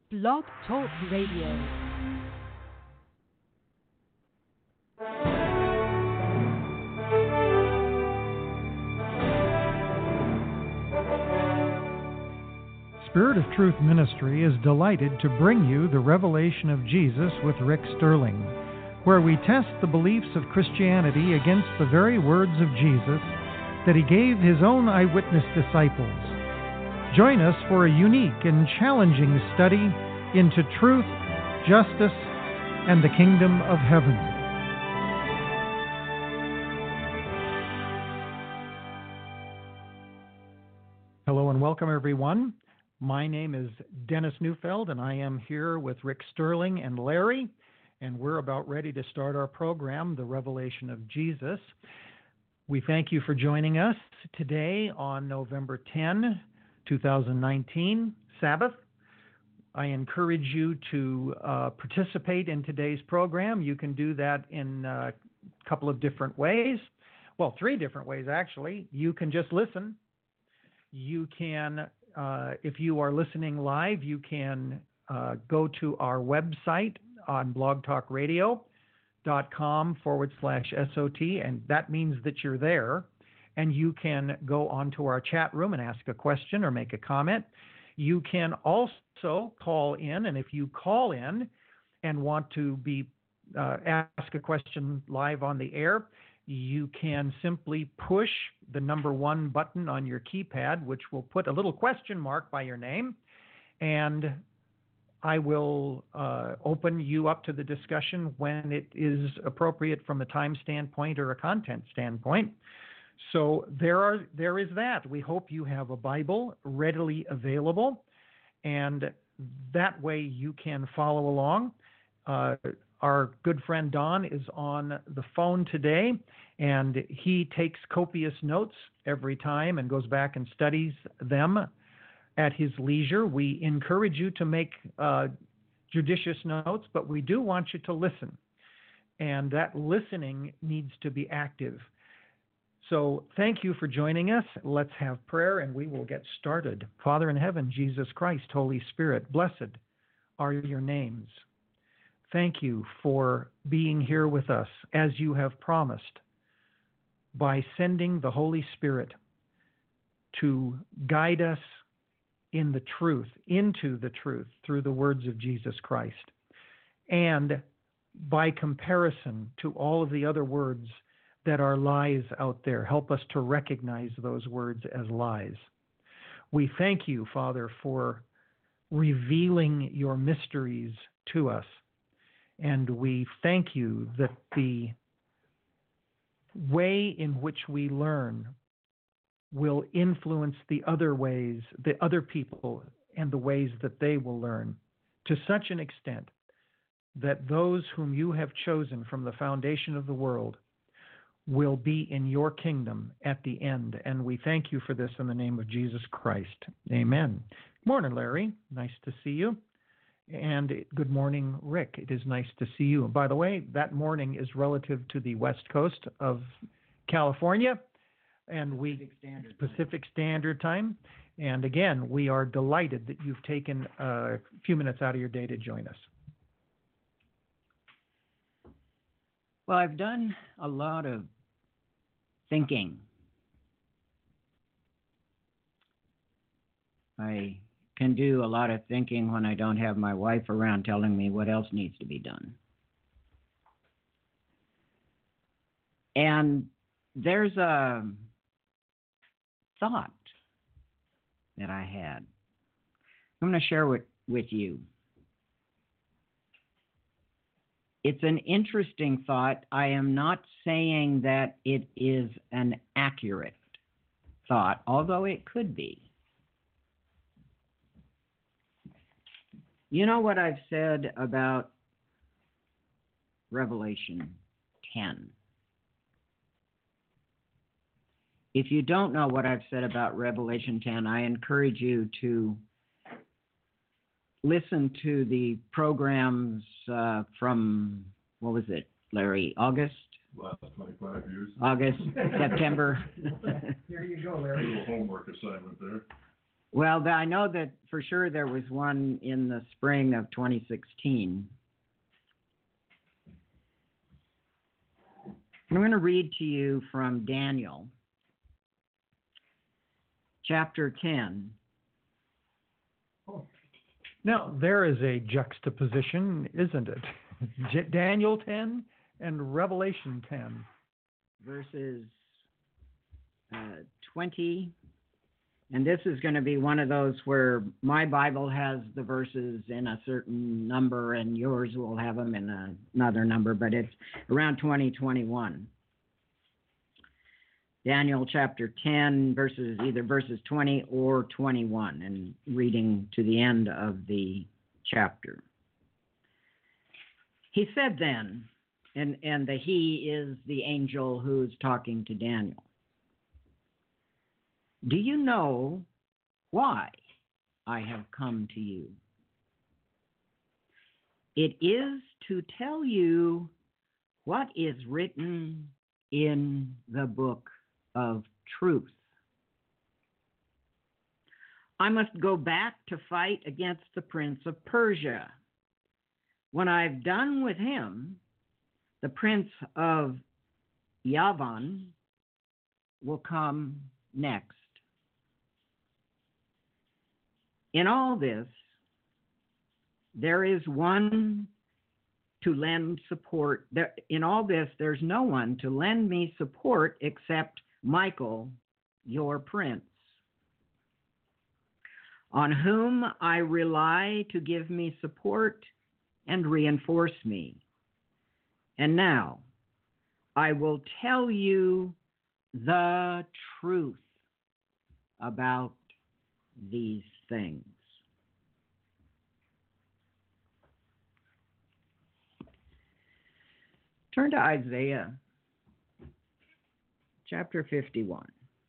Blog Talk Radio. Spirit of Truth Ministry is delighted to bring you the Revelation of Jesus with Rick Sterling, where we test the beliefs of Christianity against the very words of Jesus that he gave his own eyewitness disciples. Join us for a unique and challenging study into truth, justice, and the kingdom of heaven. Hello and welcome, everyone. My name is Dennis Neufeld, and I am here with Rick Sterling and Larry, and we're about ready to start our program, The Revelation of Jesus. We thank you for joining us today on November 10, 2019, Sabbath. I encourage you to participate in today's program. You can do that in a couple of different ways. Well, three different ways, actually. You can just listen. You can if you are listening live, you can go to our website on blogtalkradio.com/SOT, and that means that you're there, and you can go onto our chat room and ask a question or make a comment. You can also call in, and if you call in and want to be ask a question live on the air, you can simply push the number 1 button on your keypad, which will put a little question mark by your name, and I will open you up to the discussion when it is appropriate from a time standpoint or a content standpoint. So there is that. We hope you have a Bible readily available, and that way you can follow along. Our good friend Don is on the phone today, and he takes copious notes every time and goes back and studies them at his leisure. We encourage you to make judicious notes, but we do want you to listen, and that listening needs to be active. So thank you for joining us. Let's have prayer, and we will get started. Father in heaven, Jesus Christ, Holy Spirit, blessed are your names. Thank you for being here with us as you have promised by sending the Holy Spirit to guide us in the truth, into the truth, through the words of Jesus Christ. And by comparison to all of the other words that are lies out there, help us to recognize those words as lies. We thank you, Father, for revealing your mysteries to us. And we thank you that the way in which we learn will influence the other ways, the other people, and the ways that they will learn to such an extent that those whom you have chosen from the foundation of the world will be in your kingdom at the end. And we thank you for this in the name of Jesus Christ. Amen. Morning, Larry. Nice to see you. And good morning, Rick. It is nice to see you. And by the way, that morning is relative to the west coast of California, and Pacific Standard Time. And again, we are delighted that you've taken a few minutes out of your day to join us. Well, I've done a lot of thinking. I can do a lot of thinking when I don't have my wife around telling me what else needs to be done. And there's a thought that I had. I'm going to share with you. It's an interesting thought. I am not saying that it is an accurate thought, although it could be. You know what I've said about Revelation 10? If you don't know what I've said about Revelation 10, I encourage you to listen to the programs from, what was it, Larry, August? Last 25 years. August, September. Here you go, Larry. A little homework assignment there. Well, I know that for sure there was one in the spring of 2016. I'm going to read to you from Daniel, chapter 10. Now, there is a juxtaposition, isn't it? Daniel 10 and Revelation 10. Verses 20. And this is going to be one of those where my Bible has the verses in a certain number and yours will have them in another number, but it's around 2021. Daniel chapter 10, either verses 20 or 21, and reading to the end of the chapter. He said then, and the he is the angel who's talking to Daniel. Do you know why I have come to you? It is to tell you what is written in the book of truth. I must go back to fight against the prince of Persia. When I've done with him, the prince of Yavan will come next. In all this, there is one to lend support. In all this, there's no one to lend me support except Michael, your prince, on whom I rely to give me support and reinforce me. And now, I will tell you the truth about these things. Turn to Isaiah chapter 51.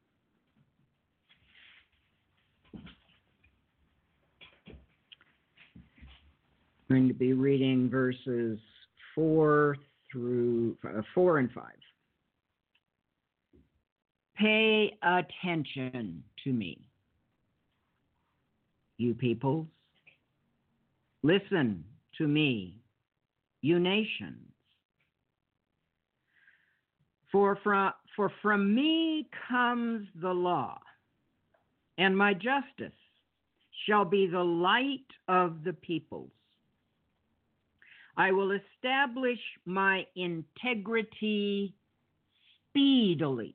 I'm going to be reading verses 4 and 5. Pay attention to me, you peoples. Listen to me, you nations. For from me comes the law, and my justice shall be the light of the peoples. I will establish my integrity speedily.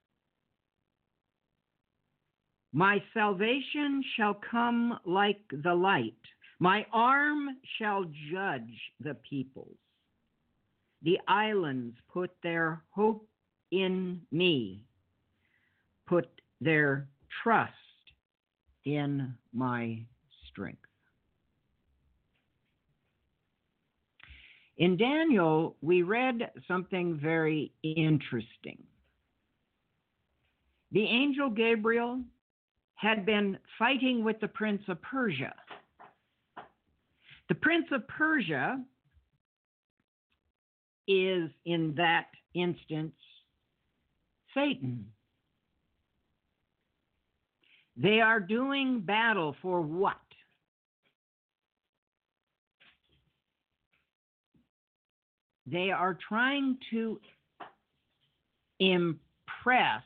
My salvation shall come like the light. My arm shall judge the peoples. The islands put their hope in me, put their trust in my strength. In Daniel, we read something very interesting. The angel Gabriel had been fighting with the prince of Persia. The prince of Persia is, in that instance, Satan. They are doing battle for what? They are trying to impress.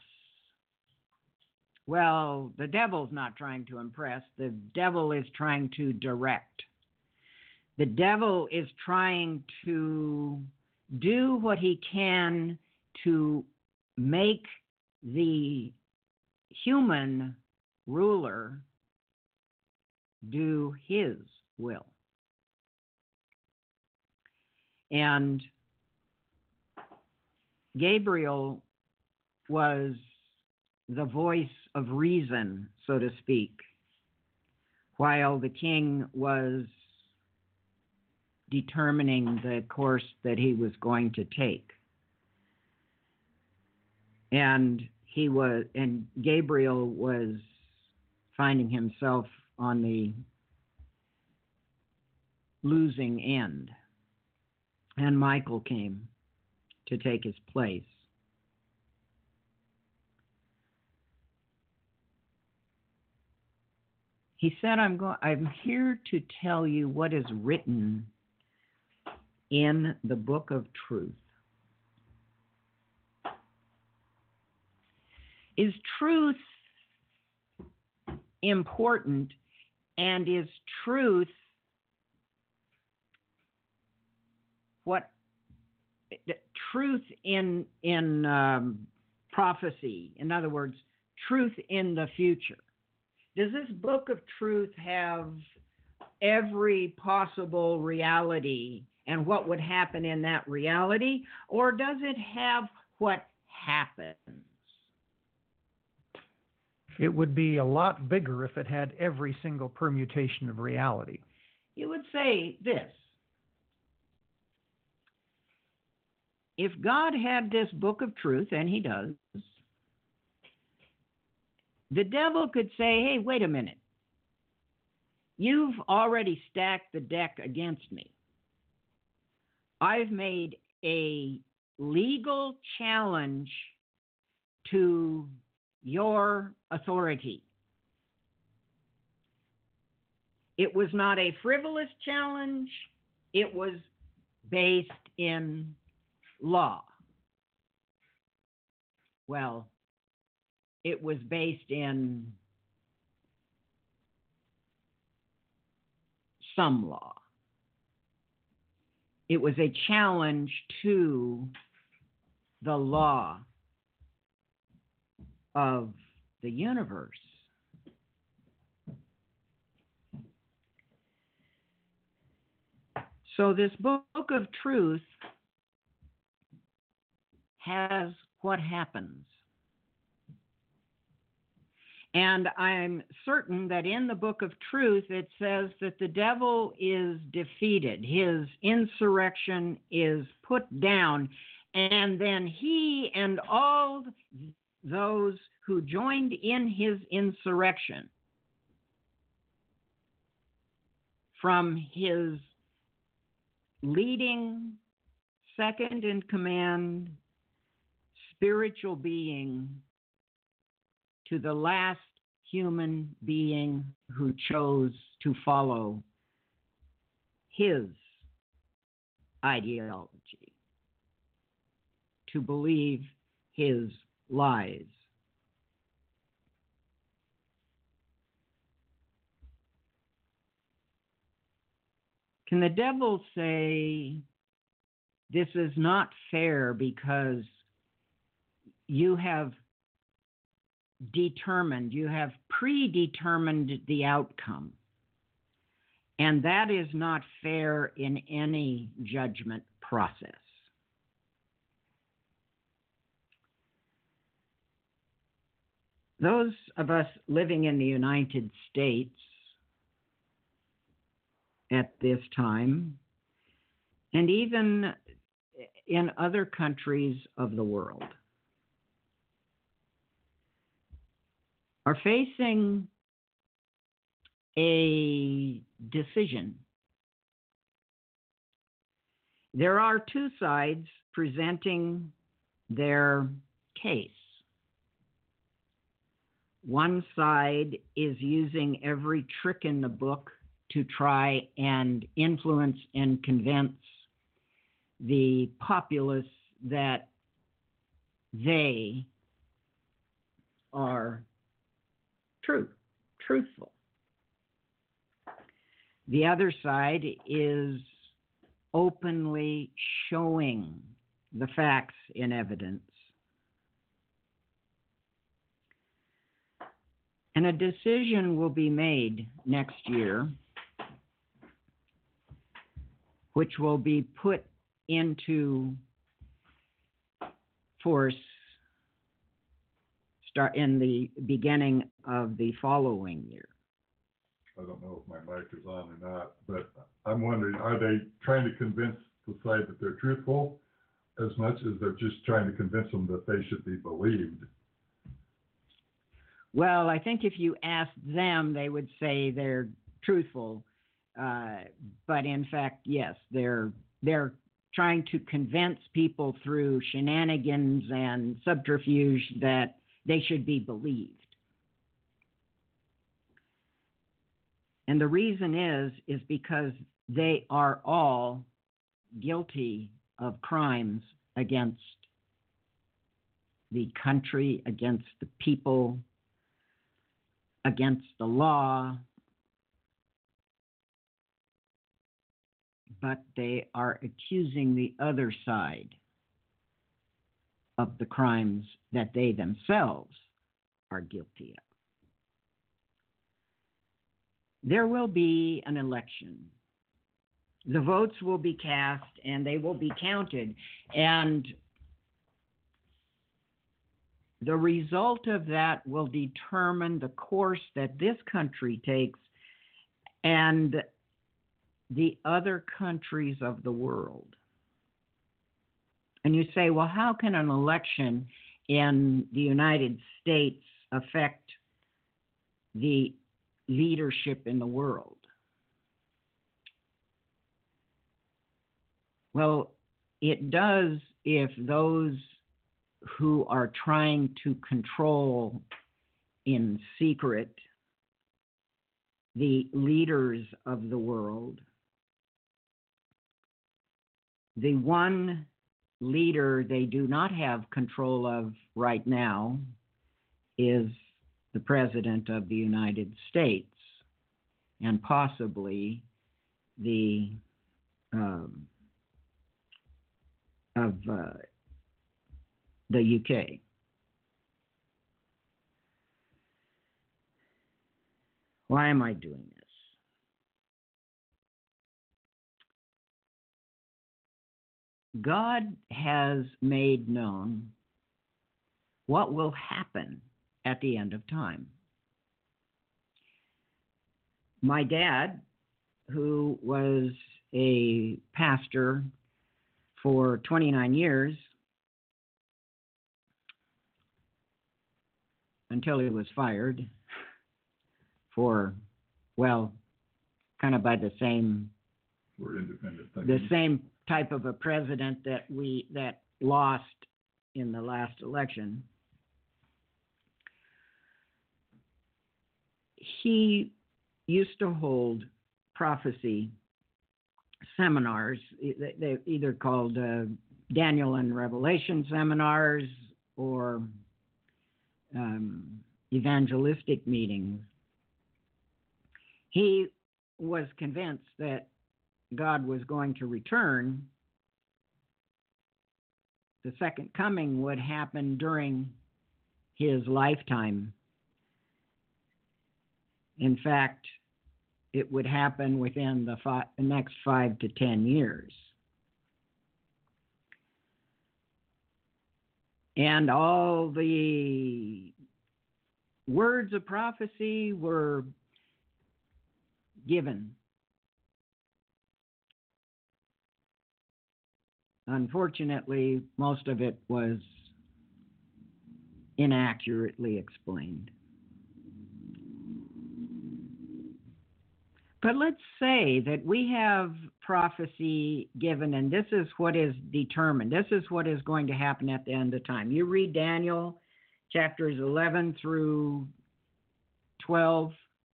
Well, the devil's not trying to impress. The devil is trying to direct. The devil is trying to do what he can to make the human ruler do his will. And Gabriel was the voice of reason, so to speak, while the king was determining the course that he was going to take. And Gabriel was finding himself on the losing end. And Michael came to take his place. He said, I'm here to tell you what is written in the book of truth. Is truth important, and is truth what truth in prophecy? In other words, truth in the future. Does this book of truth have every possible reality and what would happen in that reality, or does it have what happens? It would be a lot bigger if it had every single permutation of reality. You would say this. If God had this book of truth, and he does, the devil could say, hey, wait a minute. You've already stacked the deck against me. I've made a legal challenge to your authority. It was not a frivolous challenge. It was based in law. Well, it was based in some law. It was a challenge to the law of the universe. So this book of truth has what happens. And I'm certain that in the book of truth, it says that the devil is defeated. His insurrection is put down. And then he and all those who joined in his insurrection, from his leading second in command spiritual being to the last human being who chose to follow his ideology, to believe his lies. Can the devil say, this is not fair because you have determined, you have predetermined the outcome, and that is not fair in any judgment process? Those of us living in the United States at this time, and even in other countries of the world, are facing a decision. There are two sides presenting their case. One side is using every trick in the book to try and influence and convince the populace that they are truthful. The other side is openly showing the facts in evidence. And a decision will be made next year, which will be put into force in the beginning of the following year. I don't know if my mic is on or not, but I'm wondering, are they trying to convince the side that they're truthful as much as they're just trying to convince them that they should be believed? Well, I think if you ask them, they would say they're truthful. But in fact, yes, they're trying to convince people through shenanigans and subterfuge that they should be believed. And the reason is because they are all guilty of crimes against the country, against the people, against the law, but they are accusing the other side of the crimes that they themselves are guilty of. There will be an election. The votes will be cast and they will be counted. And the result of that will determine the course that this country takes and the other countries of the world. And you say, well, how can an election in the United States affect the leadership in the world? Well, it does if those who are trying to control in secret the leaders of the world, the one leader they do not have control of right now is the President of the United States and possibly the UK. Why am I doing this? God has made known what will happen at the end of time. My dad, who was a pastor for 29 years, until he was fired for, well, kind of by the same, We're independent. the same type of a president that lost in the last election. He used to hold prophecy seminars. They either called Daniel and Revelation seminars or evangelistic meetings. He was convinced that God was going to return. The second coming would happen during his lifetime. In fact, it would happen within the next 5 to 10 years. And all the words of prophecy were given. Unfortunately, most of it was inaccurately explained. But let's say that we have prophecy given, and this is what is determined. This is what is going to happen at the end of time. You read Daniel chapters 11 through 12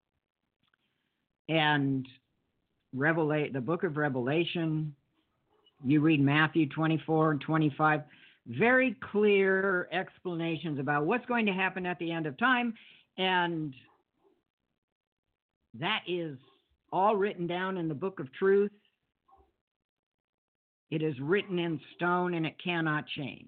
and the book of Revelation. You read Matthew 24 and 25. Very clear explanations about what's going to happen at the end of time. And that is all written down in the book of truth. It is written in stone and it cannot change.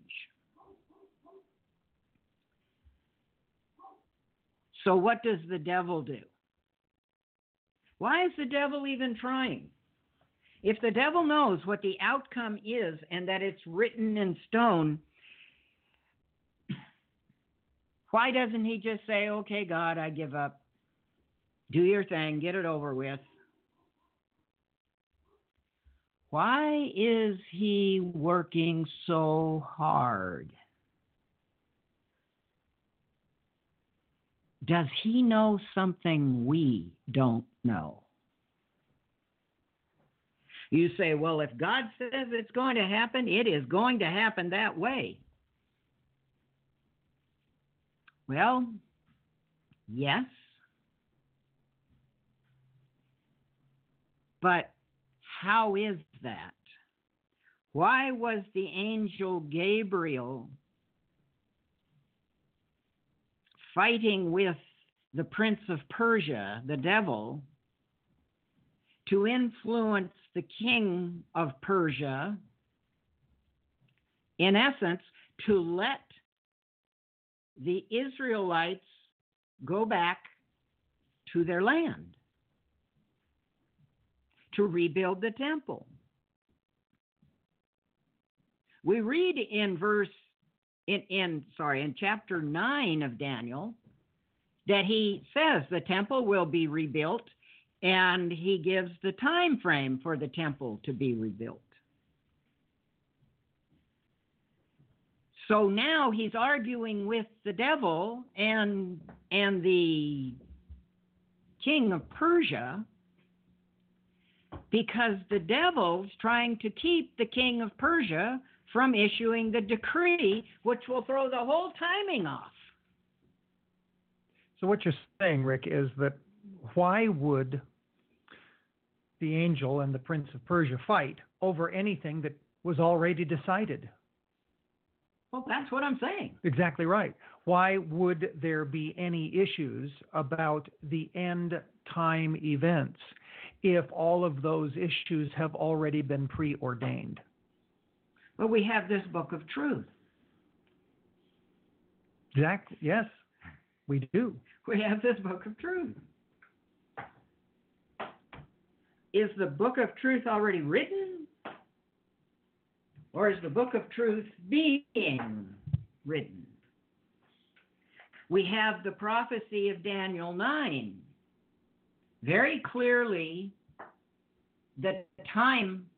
So what does the devil do? Why is the devil even trying? If the devil knows what the outcome is and that it's written in stone, why doesn't he just say, okay, God, I give up. Do your thing, get it over with. Why is he working so hard? Does he know something we don't know? You say, well, if God says it's going to happen, it is going to happen that way. Well, yes. But how is that? Why was the angel Gabriel fighting with the prince of Persia, the devil, to influence the king of Persia, in essence, to let the Israelites go back to their land, to rebuild the temple? We read in chapter 9 of Daniel that he says the temple will be rebuilt, and he gives the time frame for the temple to be rebuilt. So now he's arguing with the devil and the king of Persia, because the devil's trying to keep the king of Persia from issuing the decree, which will throw the whole timing off. So what you're saying, Rick, is that why would the angel and the prince of Persia fight over anything that was already decided? Well, that's what I'm saying. Exactly right. Why would there be any issues about the end time events if all of those issues have already been preordained? Well, we have this book of truth. Exactly. Yes, we do. We have this book of truth. Is the book of truth already written? Or is the book of truth being written? We have the prophecy of Daniel 9. Very clearly, the timing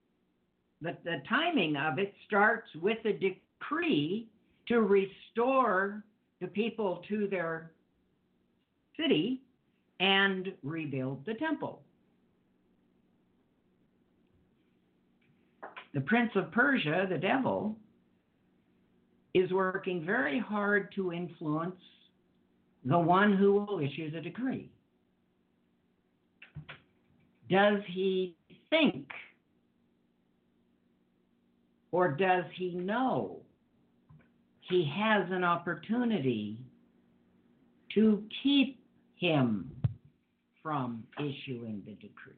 of it starts with a decree to restore the people to their city and rebuild the temple. The prince of Persia, the devil, is working very hard to influence the one who will issue the decree. Does he think, or does he know he has an opportunity to keep him from issuing the decree?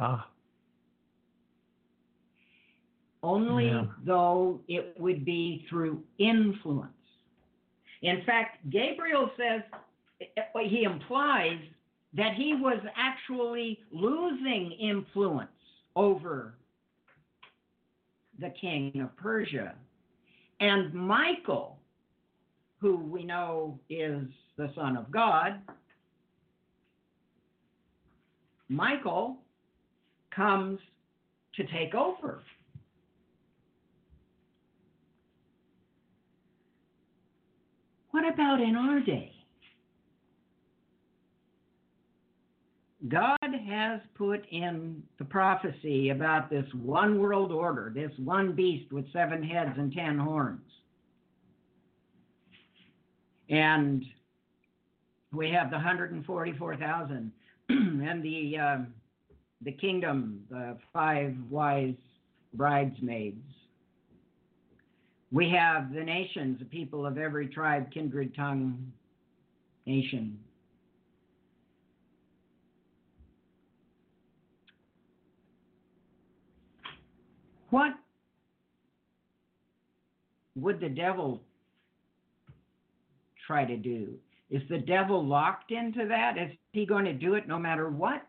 Only though it would be through influence. In fact, Gabriel says, he implies that he was actually losing influence over the king of Persia. And Michael, who we know is the Son of God, Michael comes to take over. What about in our day? God has put in the prophecy about this one world order, this one beast with 7 heads and 10 horns. And we have the 144,000 and the kingdom, the 5 wise bridesmaids. We have the nations, the people of every tribe, kindred, tongue, nation. What would the devil try to do? Is the devil locked into that? Is he going to do it no matter what?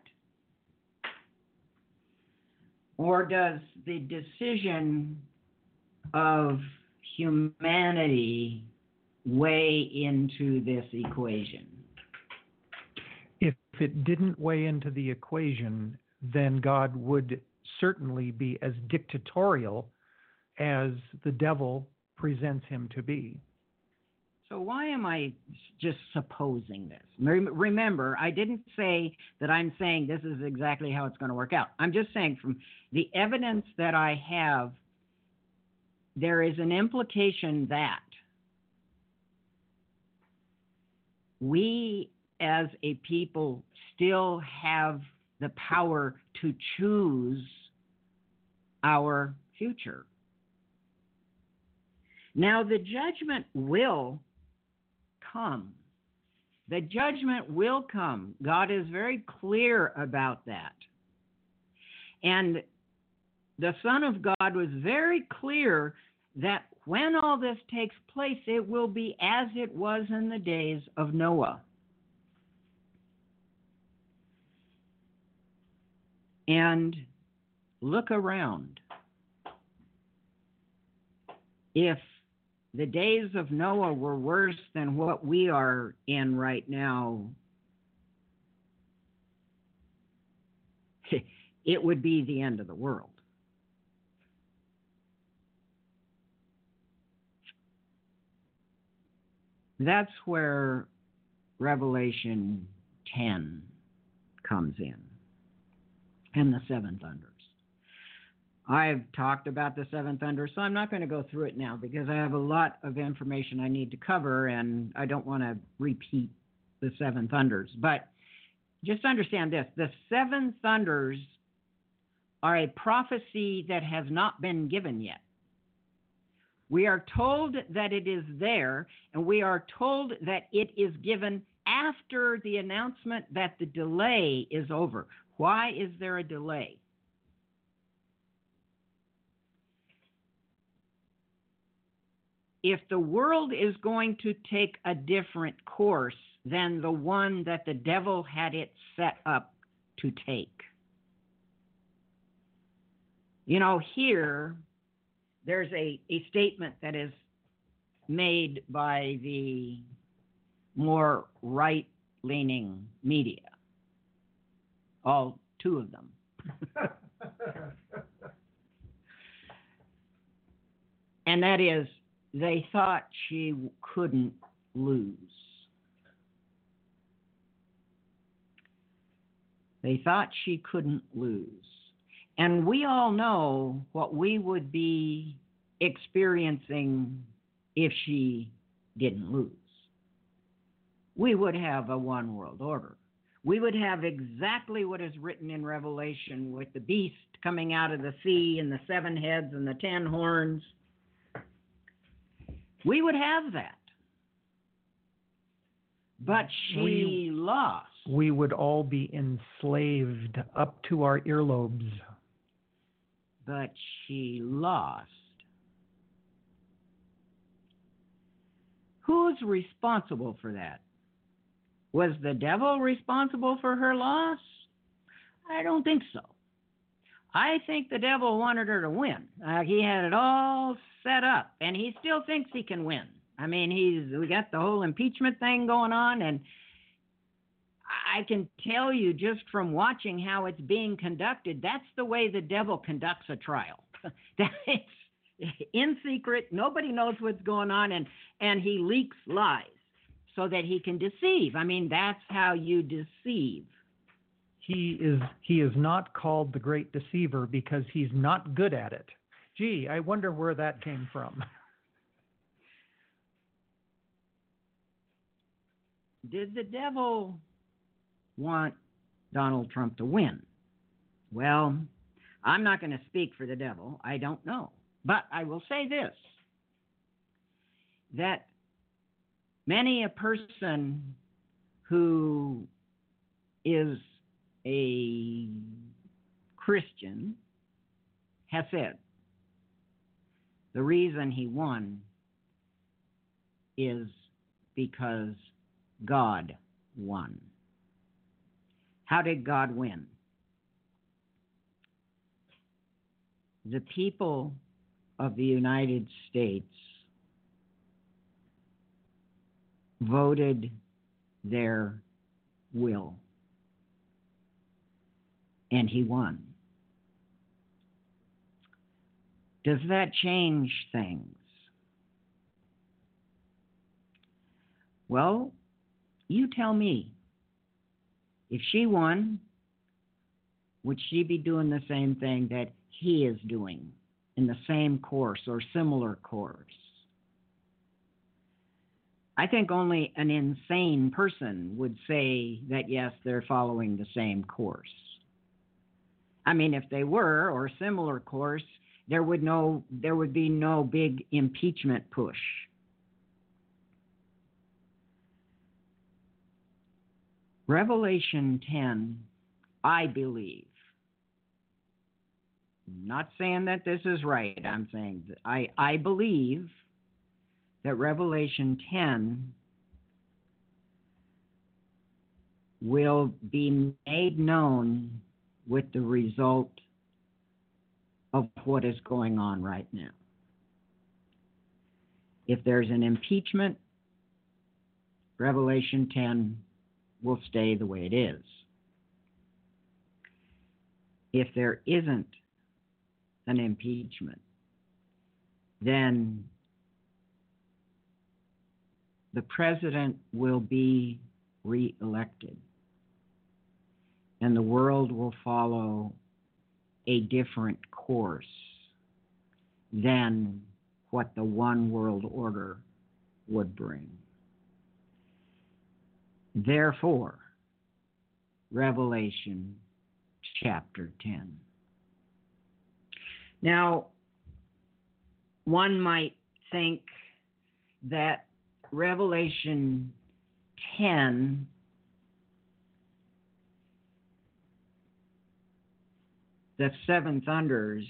Or does the decision of humanity weigh into this equation? If it didn't weigh into the equation, then God would certainly be as dictatorial as the devil presents him to be. So why am I just supposing this? Remember, I didn't say that I'm saying this is exactly how it's going to work out. I'm just saying from the evidence that I have, there is an implication that we as a people still have the power to choose our future. Now, the judgment will come. The judgment will come. God is very clear about that. And the Son of God was very clear that when all this takes place, it will be as it was in the days of Noah. And look around. If the days of Noah were worse than what we are in right now, it would be the end of the world. That's where Revelation 10 comes in, and the seven thunders. I've talked about the seven thunders, so I'm not going to go through it now because I have a lot of information I need to cover, and I don't want to repeat the seven thunders. But just understand this. The seven thunders are a prophecy that has not been given yet. We are told that it is there, and we are told that it is given after the announcement that the delay is over. Why is there a delay? If the world is going to take a different course than the one that the devil had it set up to take. You know, here, there's a statement that is made by the more right-leaning media, all two of them. And that is, they thought she couldn't lose. They thought she couldn't lose. And we all know what we would be experiencing if she didn't lose. We would have a one world order. We would have exactly what is written in Revelation with the beast coming out of the sea and the seven heads and the 10 horns. We would have that. But she lost. We would all be enslaved up to our earlobes. But she lost. Who's responsible for that? Was the devil responsible for her loss? I don't think so. I think the devil wanted her to win. He had it all set up, and he still thinks he can win. I mean, we got the whole impeachment thing going on, and I can tell you just from watching how it's being conducted, that's the way the devil conducts a trial. It's in secret, nobody knows what's going on, and he leaks lies so that he can deceive. I mean, that's how you deceive. He is not called the great deceiver because he's not good at it. Gee, I wonder where that came from. Did the devil want Donald Trump to win? Well, I'm not going to speak for the devil. I don't know. But I will say this, that many a person who is a Christian has said the reason he won is because God won. How did God win? The people of the United States voted their will, and he won. Does that change things? Well, you tell me. If she won, would she be doing the same thing that he is doing in the same course or similar course? I think only an insane person would say that, yes, they're following the same course. I mean, if they were, or similar course, there would be no big impeachment push. Revelation 10, I believe. I'm not saying that this is right. I'm saying that I believe that Revelation 10 will be made known with the result of what is going on right now. If there's an impeachment, Revelation 10 will stay the way it is. If there isn't an impeachment, then the president will be re-elected, and the world will follow a different course than what the one world order would bring. Therefore, Revelation chapter 10. Now, one might think that Revelation 10 the seven thunders,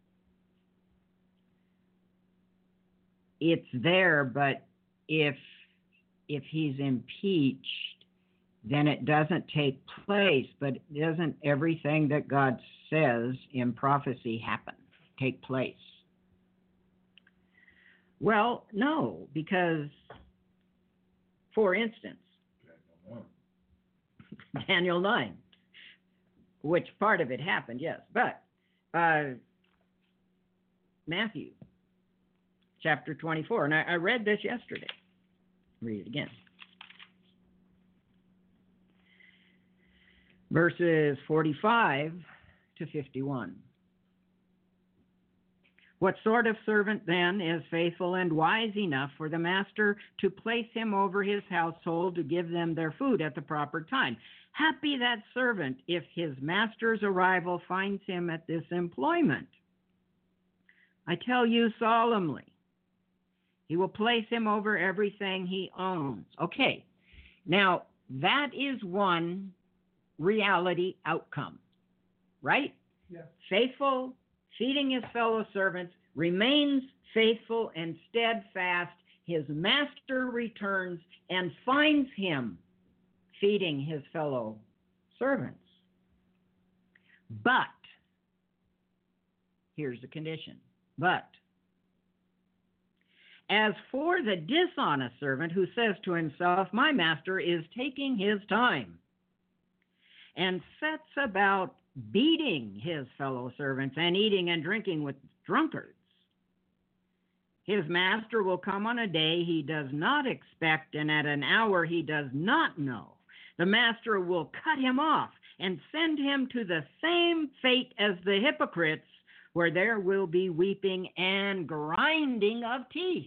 it's there, but if he's impeached, then it doesn't take place. But doesn't everything that God says in prophecy happen, take place? Well, no, because, for instance, Daniel 9, which part of it happened, yes, but Matthew chapter 24, and I read this yesterday. Read it again. Verses 45 to 51. What sort of servant then is faithful and wise enough for the master to place him over his household to give them their food at the proper time? Happy that servant if his master's arrival finds him at this employment. I tell you solemnly, he will place him over everything he owns. Okay, now that is one reality outcome, right? Yeah. Faithful, feeding his fellow servants, remains faithful and steadfast. His master returns and finds him feeding his fellow servants. But, here's the condition, but, as for the dishonest servant who says to himself, my master is taking his time, and sets about beating his fellow servants and eating and drinking with drunkards, his master will come on a day he does not expect and at an hour he does not know. The master will cut him off and send him to the same fate as the hypocrites, where there will be weeping and grinding of teeth.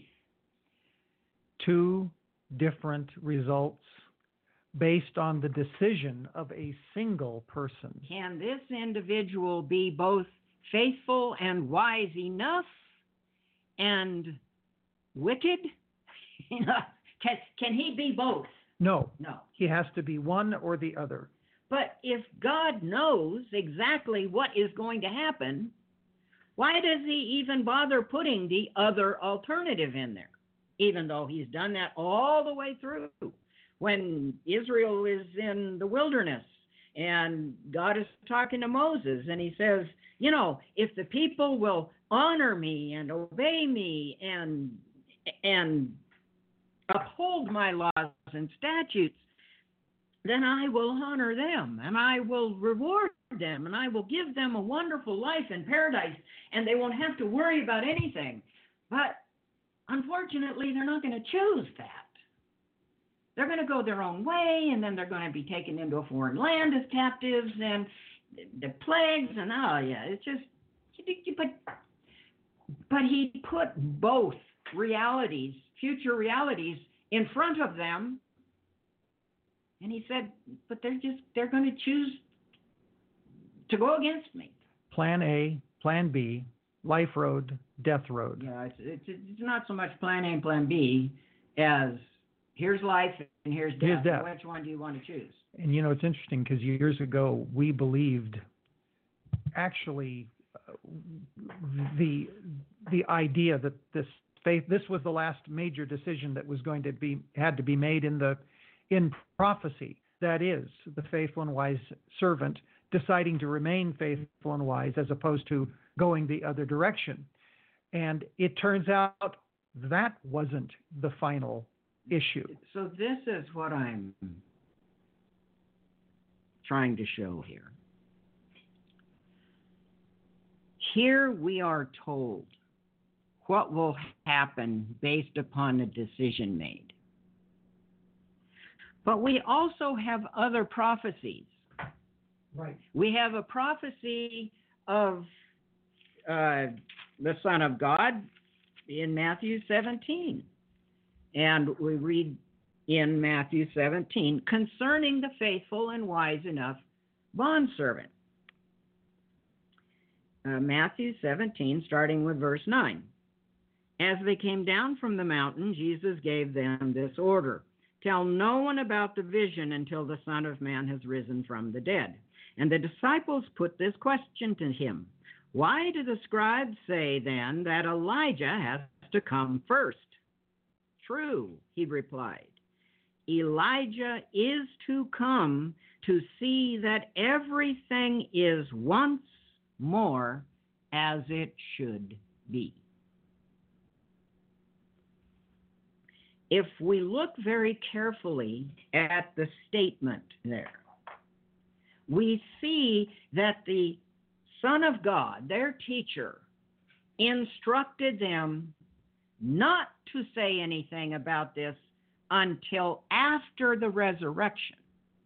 Two different results based on the decision of a single person. Can this individual be both faithful and wise enough and wicked? Can he be both? No. No. He has to be one or the other. But if God knows exactly what is going to happen, why does he even bother putting the other alternative in there? Even though he's done that all the way through. When Israel is in the wilderness and God is talking to Moses and he says, you know, if the people will honor me and obey me and uphold my laws and statutes, then I will honor them and I will reward them and I will give them a wonderful life in paradise and they won't have to worry about anything. But unfortunately, they're not going to choose that. They're going to go their own way, and then they're going to be taken into a foreign land as captives, and the plagues, and it's just, but he put both realities, future realities, in front of them, and he said, but they're going to choose to go against me. plan A, plan B, life road, death road. Yeah, it's not so much plan A and plan B as here's life and here's death. Here's death. Which one do you want to choose? And it's interesting because years ago we believed actually the idea that this was the last major decision that was going to had to be made in prophecy. That is, the faithful and wise servant deciding to remain faithful and wise as opposed to going the other direction. And it turns out that wasn't the final issue. So this is what I'm trying to show here. Here we are told what will happen based upon a decision made. But we also have other prophecies. Right. We have a prophecy of the Son of God in Matthew 17. And we read in Matthew 17 concerning the faithful and wise enough bondservant. Matthew 17, starting with verse 9. As they came down from the mountain, Jesus gave them this order. Tell no one about the vision until the Son of Man has risen from the dead. And the disciples put this question to him. Why do the scribes say then that Elijah has to come first? True, he replied. Elijah is to come to see that everything is once more as it should be. If we look very carefully at the statement there, we see that the Son of God, their teacher, instructed them not to say anything about this until after the resurrection.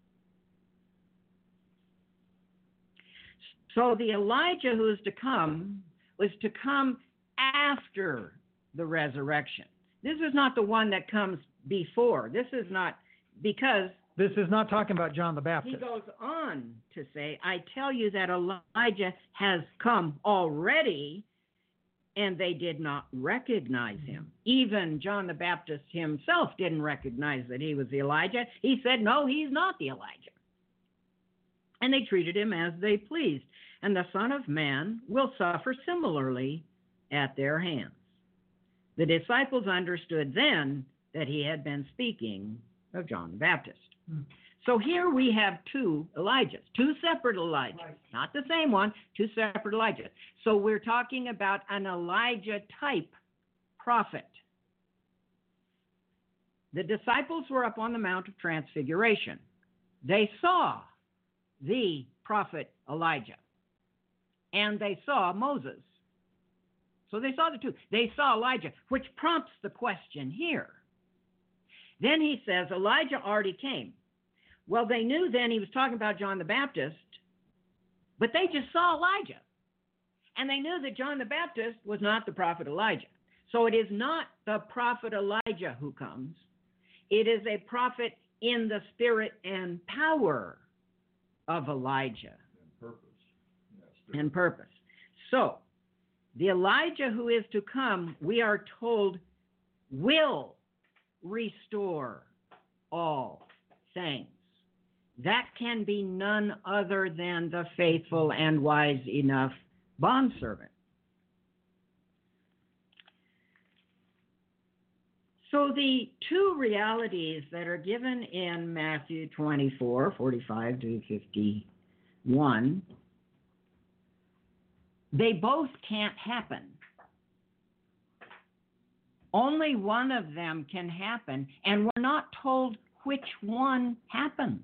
So the Elijah who is to come was to come after the resurrection. This is not the one that comes before. This is not, because this is not talking about John the Baptist. He goes on to say, I tell you that Elijah has come already, and they did not recognize him. Even John the Baptist himself didn't recognize that he was the Elijah. He said, no, he's not the Elijah. And they treated him as they pleased. And the Son of Man will suffer similarly at their hands. The disciples understood then that he had been speaking of John the Baptist. So here we have two Elijahs, two separate Elijahs, right. Not the same one, two separate Elijahs. So we're talking about an Elijah type prophet. The disciples were up on the Mount of Transfiguration. They saw the prophet Elijah, and they saw Moses. So they saw the two. They saw Elijah, which prompts the question here. Then he says, Elijah already came. Well, they knew then he was talking about John the Baptist, but they just saw Elijah. And they knew that John the Baptist was not the prophet Elijah. So it is not the prophet Elijah who comes. It is a prophet in the spirit and power of Elijah. And purpose. Yes, and purpose. So, the Elijah who is to come, we are told, will restore all things. That can be none other than the faithful and wise enough bondservant. So the two realities that are given in Matthew 24, 45 to 51, they both can't happen. Only one of them can happen, and we're not told which one happens.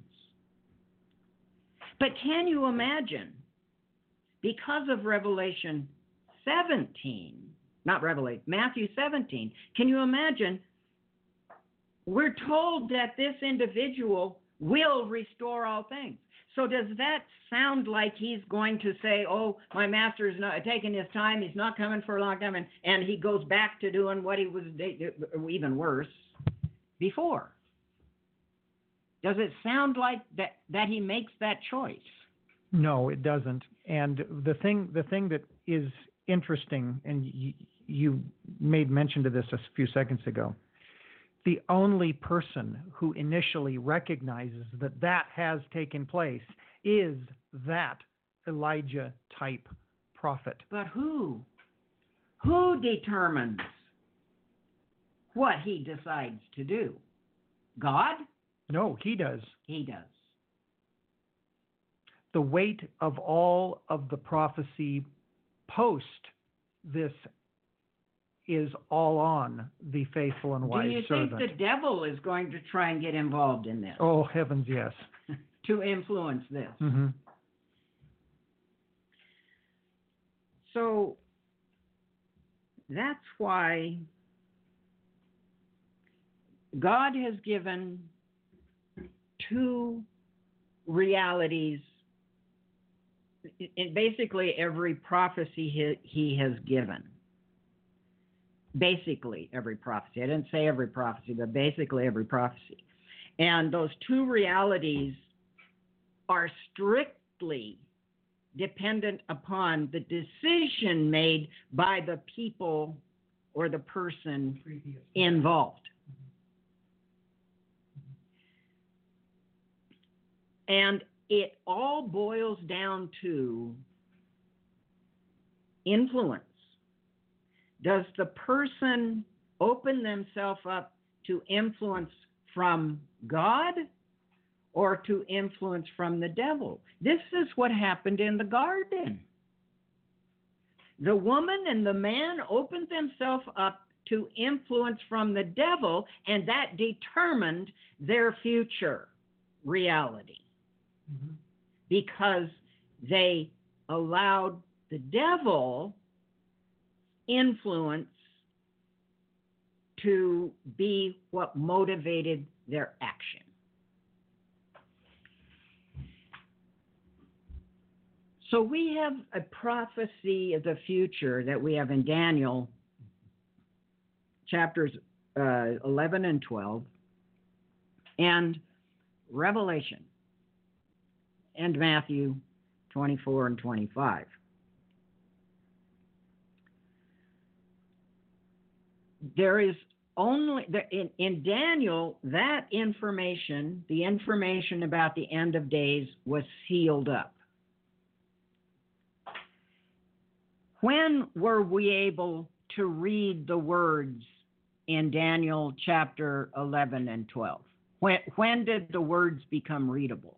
But can you imagine, because of Revelation 17, Matthew 17, can you imagine, we're told that this individual will restore all things. So does that sound like he's going to say, oh, my master is not taking his time, he's not coming for a long time, and he goes back to doing what he was, even worse, before? Does it sound like that he makes that choice? No, it doesn't. And the thing that is interesting, and you made mention to this a few seconds ago, the only person who initially recognizes that that has taken place is that Elijah type prophet. But who? Who determines what he decides to do? God? No, he does. He does. The weight of all of the prophecy post this is all on the faithful and wise Do you servant. think the devil is going to try and get involved in this? Oh, heavens, yes. To influence this? Mm-hmm. So that's why God has given two realities in basically every prophecy he has given. Basically every prophecy. I didn't say every prophecy, but basically every prophecy. And those two realities are strictly dependent upon the decision made by the people or the person involved. And it all boils down to influence. Does the person open themselves up to influence from God or to influence from the devil? This is what happened in the garden. The woman and the man opened themselves up to influence from the devil, and that determined their future reality. Mm-hmm. Because they allowed the devil influence to be what motivated their action. So we have a prophecy of the future that we have in Daniel chapters 11 and 12 and Revelation and Matthew 24 and 25. There is only, in Daniel, that information, the information about the end of days, was sealed up. When were we able to read the words in Daniel chapter 11 and 12? When did the words become readable?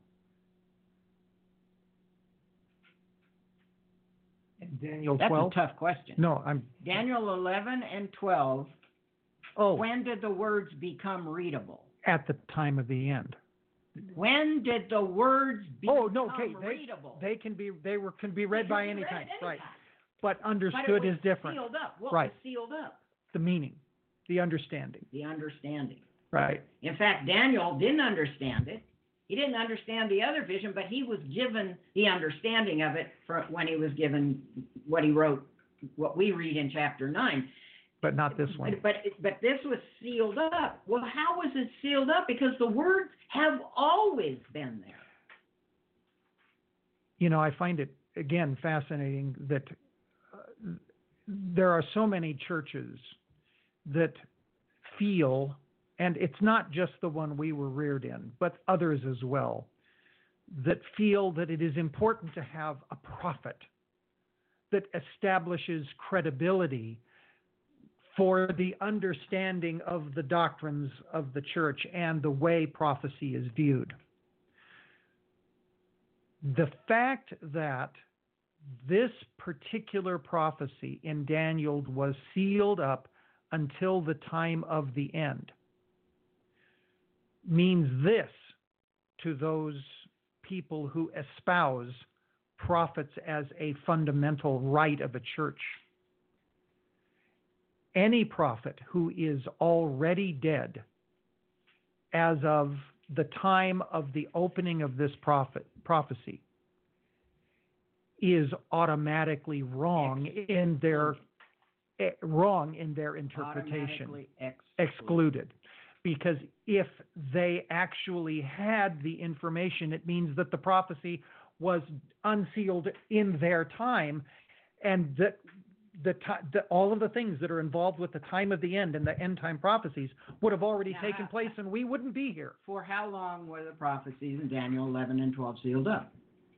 Daniel 12? That's a tough question. No, Daniel 11 and 12. Oh. When did the words become readable? At the time of the end. When did the words become readable? They can be read by any time. Right. But But understood it was is different. Sealed up. What Right. was sealed up? The meaning, the understanding. The understanding. Right. In fact, Daniel didn't understand it. He didn't understand the other vision, but he was given the understanding of it when he was given what he wrote, what we read in chapter 9. But not this one. But this was sealed up. Well, how was it sealed up? Because the words have always been there. You know, I find it, again, fascinating that there are so many churches that feel, and it's not just the one we were reared in, but others as well, that feel that it is important to have a prophet that establishes credibility for the understanding of the doctrines of the church and the way prophecy is viewed. The fact that this particular prophecy in Daniel was sealed up until the time of the end means this to those people who espouse prophets as a fundamental right of a church. Any prophet who is already dead as of the time of the opening of this prophecy is automatically wrong in their interpretation. Excluded. Because if they actually had the information, it means that the prophecy was unsealed in their time, and that all of the things that are involved with the time of the end and the end time prophecies would have already taken place, and we wouldn't be here. For how long were the prophecies in Daniel 11 and 12 sealed up?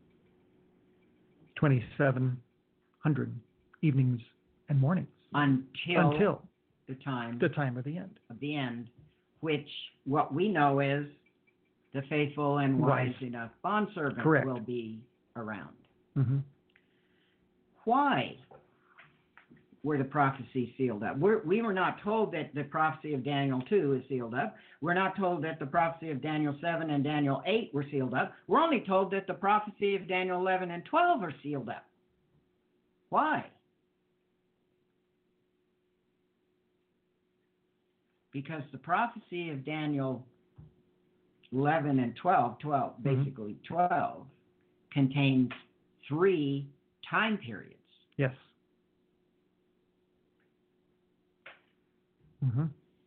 2,700 evenings and mornings Until the time of the end. of the end, which what we know is the faithful and wise enough bondservant Correct. will be around. Mm-hmm. Why were the prophecies sealed up? We were not told that the prophecy of Daniel 2 is sealed up. We're not told that the prophecy of Daniel 7 and Daniel 8 were sealed up. We're only told that the prophecy of Daniel 11 and 12 are sealed up. Why? Because the prophecy of Daniel 11 and 12, basically 12, contains 3 time periods. Yes. Mm-hmm.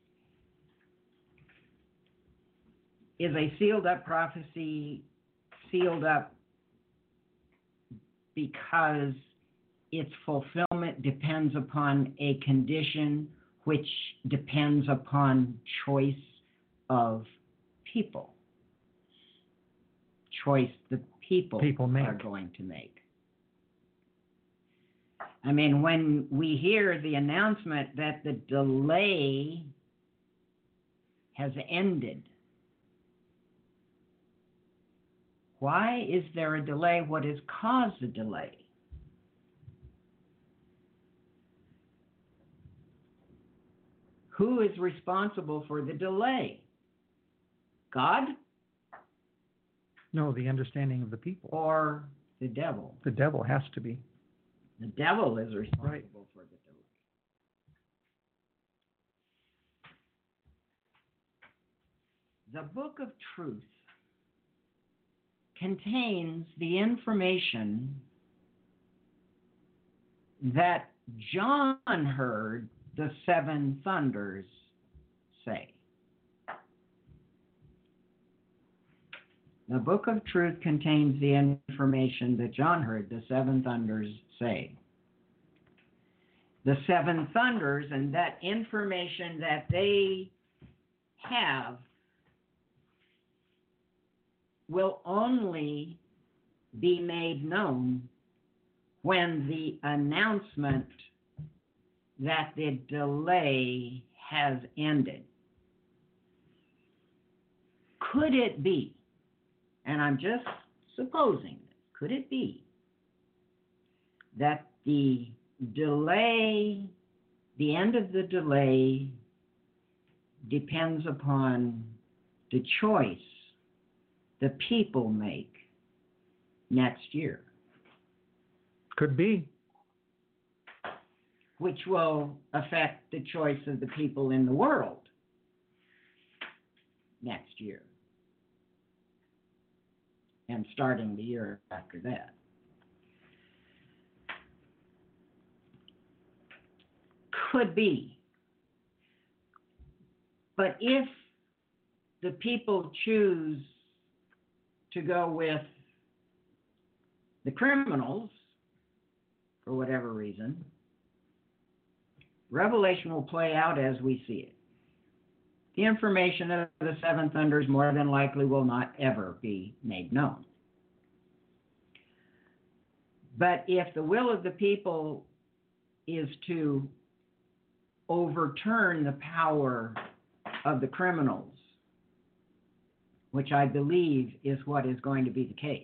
Is a sealed up prophecy sealed up because its fulfillment depends upon a condition which depends upon choice of people? Choice the people make. are going to make. I mean, when we hear the announcement that the delay has ended, why is there a delay? What has caused the delay? Who is responsible for the delay? God No, the understanding of the people. or the devil? The devil has to be. The devil is responsible for the delay. The Book of Truth contains the information that John heard the 7 thunders say. The Book of Truth contains the information that John heard the 7 thunders say. The 7 thunders and that information that they have will only be made known when the announcement that the delay has ended. Could it be, and I'm just supposing, could it be that the delay, the end of the delay, depends upon the choice the people make next year? Could be. Which will affect the choice of the people in the world next year and starting the year after that. Could be. But if the people choose to go with the criminals, for whatever reason, Revelation will play out as we see it. The information of the 7 thunders more than likely will not ever be made known. But if the will of the people is to overturn the power of the criminals, which I believe is what is going to be the case,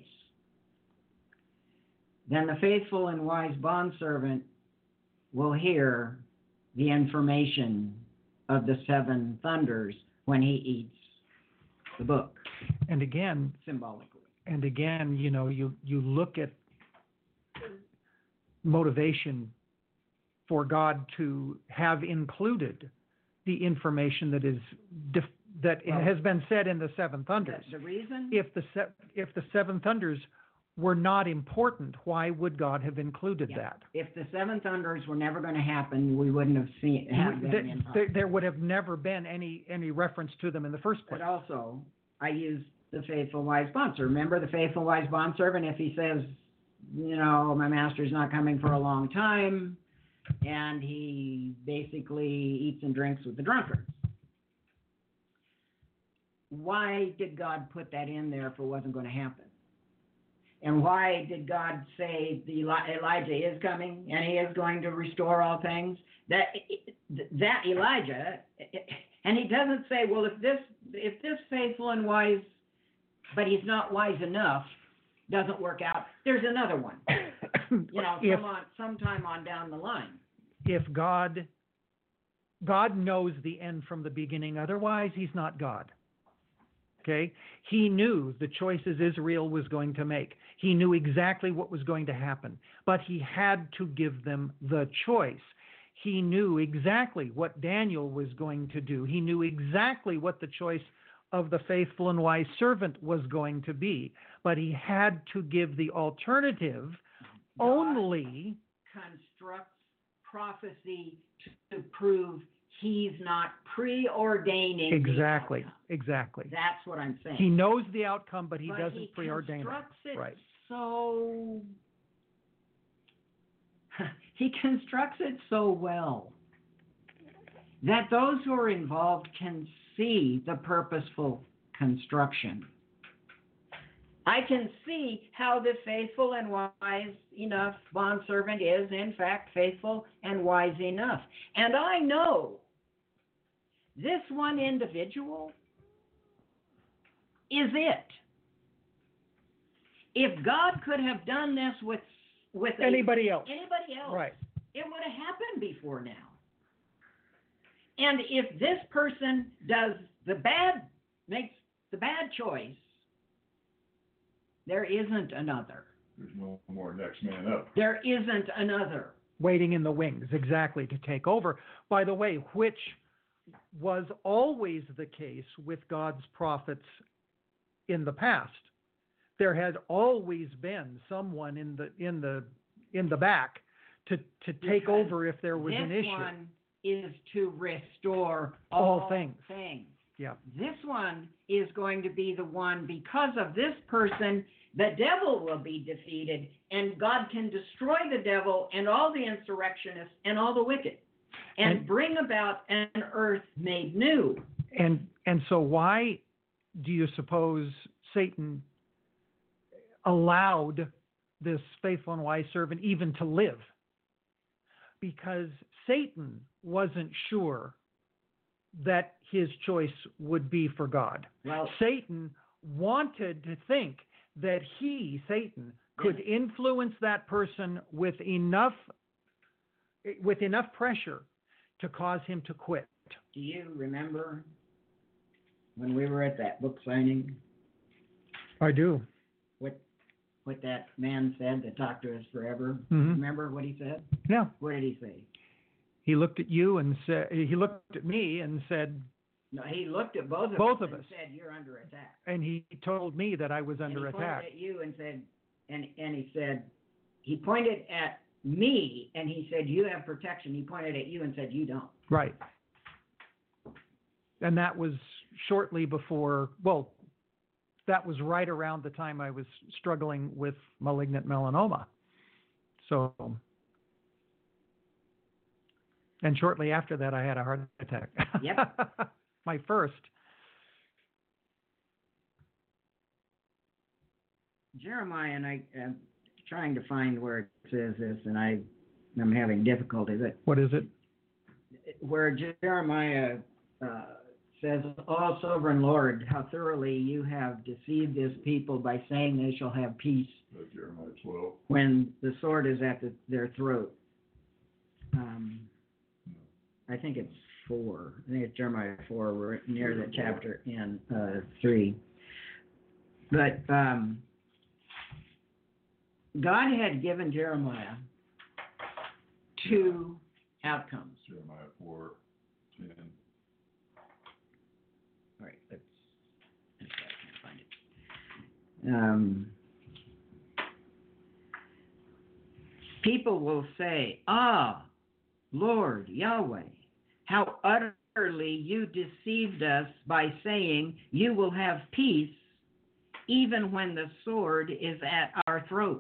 then the faithful and wise bondservant will hear the information of the 7 thunders when he eats the book. And again, symbolically. And again, you know, you look at motivation for God to have included the information that is has been said in the 7 thunders. The reason? If the 7 thunders were not important, why would God have included that? If the 7 thunders were never going to happen, we wouldn't have there would have never been any reference to them in the first place. But also, I use the faithful wise bondservant. Remember the faithful wise bondservant, if he says, my master's not coming for a long time, and he basically eats and drinks with the drunkards. Why did God put that in there if it wasn't going to happen? And why did God say Elijah is coming and he is going to restore all things? That Elijah, and he doesn't say, well, if this faithful and wise, but he's not wise enough, doesn't work out, there's another one. Sometime on down the line. If God knows the end from the beginning, otherwise he's not God. Okay? He knew the choices Israel was going to make. He knew exactly what was going to happen, but he had to give them the choice. He knew exactly what Daniel was going to do. He knew exactly what the choice of the faithful and wise servant was going to be, but he had to give the alternative. God only constructs prophecy to prove he's not preordaining exactly. That's what I'm saying. He knows the outcome, but he but doesn't he preordain constructs it. Right. So he constructs it so well that those who are involved can see the purposeful construction. I can see how the faithful and wise enough bondservant is, in fact, faithful and wise enough. And I know this one individual is it. If God could have done this with anybody else, right, it would have happened before now. And if this person makes the bad choice, there isn't another. There's no more next man up. There isn't another. Waiting in the wings, exactly, to take over. By the way, which was always the case with God's prophets in the past. There had always been someone in the back to take over if there was an issue. This one is to restore all things. Yeah. This one is going to be the one, because of this person, the devil will be defeated, and God can destroy the devil and all the insurrectionists and all the wicked, and bring about an earth made new. And so why do you suppose Satan allowed this faithful and wise servant even to live? Because Satan wasn't sure that his choice would be for God. Well, Satan wanted to think that Satan, could influence that person with enough pressure to cause him to quit. Do you remember when we were at that book signing? I do. What that man said that talked to us forever? Mm-hmm. Remember what he said? Yeah. What did he say? He looked at you and said, he looked at me and said, no, he looked at both of us and said, you're under attack. And he told me that I was under attack. He pointed at you and said, and he said, he pointed at me and he said, you have protection. He pointed at you and said, you don't. Right. And that was shortly before, that was right around the time I was struggling with malignant melanoma. So, and shortly after that, I had a heart attack. Yep. My first. Jeremiah, and I am trying to find where it says this, and I'm having difficulty. What is it? Where Jeremiah says, "O sovereign Lord, how thoroughly you have deceived this people by saying they shall have peace Jeremiah 12. when the sword is at their throat." I think it's 4. I think it's Jeremiah 4. We're near the chapter in 3. But God had given Jeremiah 2 outcomes. Jeremiah 4:10. All right, let's see if I can find it. People will say, "Ah, Lord Yahweh, how utterly you deceived us by saying you will have peace even when the sword is at our throats.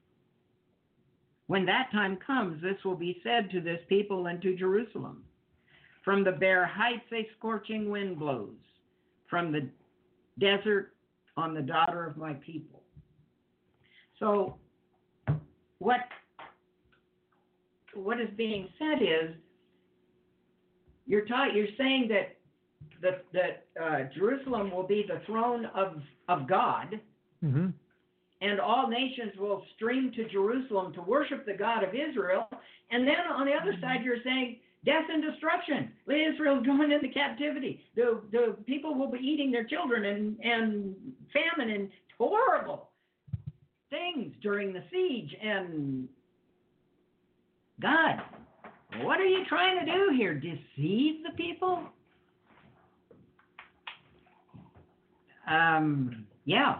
When that time comes, this will be said to this people and to Jerusalem. From the bare heights a scorching wind blows, from the desert on the daughter of my people. So what is being said is, you're saying that Jerusalem will be the throne of God, Mm-hmm. and all nations will stream to Jerusalem to worship the God of Israel. And then on the other side, you're saying death and destruction. Israel's going into captivity. The people will be eating their children, and famine and horrible things during the siege. And God, what are you trying to do here? Deceive the people? Yeah.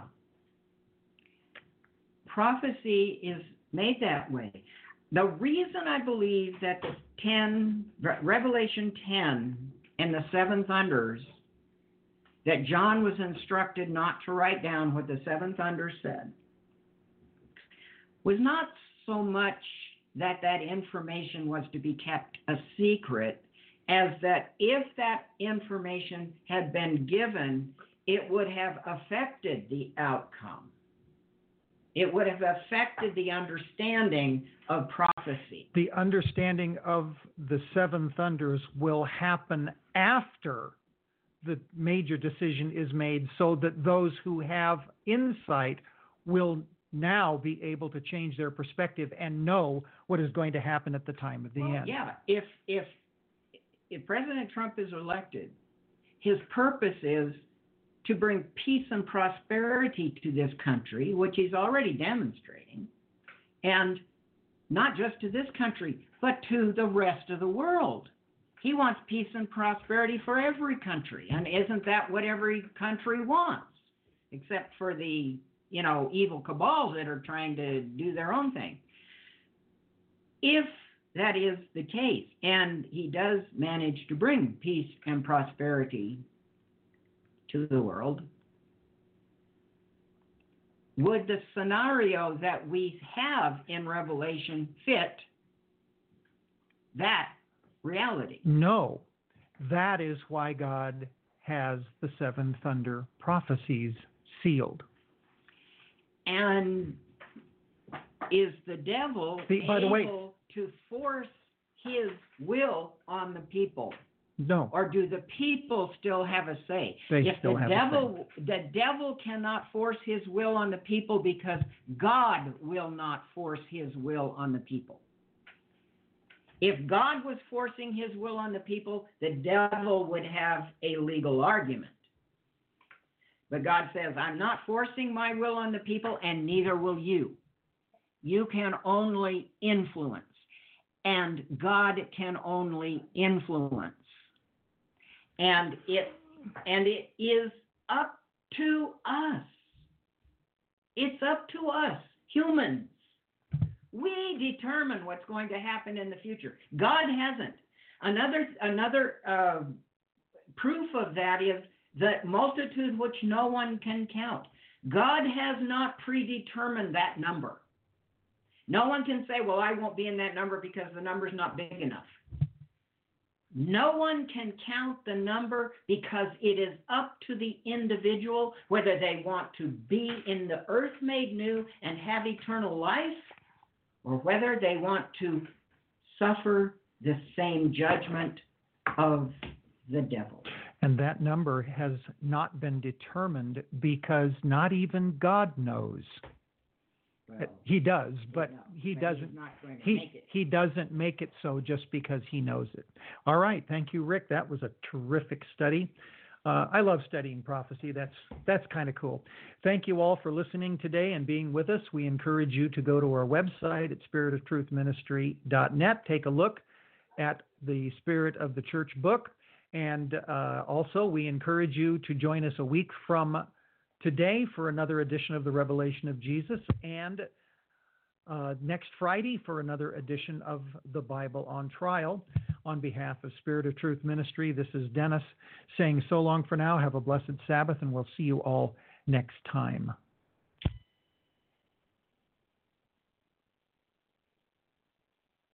Prophecy is made that way. The reason I believe that Revelation 10 and the seven thunders, that John was instructed not to write down what the seven thunders said, was not so much that information was to be kept a secret, as that if that information had been given, it would have affected the outcome. It would have affected the understanding of prophecy. The understanding of the seven thunders will happen after the major decision is made, so that those who have insight will now be able to change their perspective and know what is going to happen at the time of the end. Yeah, if President Trump is elected, his purpose is to bring peace and prosperity to this country, which he's already demonstrating, and not just to this country, but to the rest of the world. He wants peace and prosperity for every country, and isn't that what every country wants, except for the, evil cabals that are trying to do their own thing? If that is the case, and he does manage to bring peace and prosperity to the world, would the scenario that we have in Revelation fit that reality? No. That is why God has the seven thunder prophecies sealed. And is the devil able to force his will on the people? No. Or do the people still have a say? The devil cannot force his will on the people, because God will not force his will on the people. If God was forcing his will on the people, the devil would have a legal argument. But God says, I'm not forcing my will on the people, and neither will you. You can only influence, and God can only influence. And it is up to us. It's up to us, humans. We determine what's going to happen in the future. God hasn't. Another proof of that is the multitude which no one can count. God has not predetermined that number. No one can say, well, I won't be in that number because the number's not big enough. No one can count the number, because it is up to the individual whether they want to be in the earth made new and have eternal life, or whether they want to suffer the same judgment of the devil. And that number has not been determined, because not even God knows. Well, he does, but he but doesn't. he's not going to make it. He doesn't make it so just because he knows it. All right, thank you, Rick. That was a terrific study. I love studying prophecy. That's kind of cool. Thank you all for listening today and being with us. We encourage you to go to our website at spiritoftruthministry.net. Take a look at the Spirit of the Church book, and also we encourage you to join us a week from today for another edition of the Revelation of Jesus, and next Friday for another edition of the Bible on Trial. On behalf of Spirit of Truth Ministry, this is Dennis saying so long for now. Have a blessed Sabbath, and we'll see you all next time.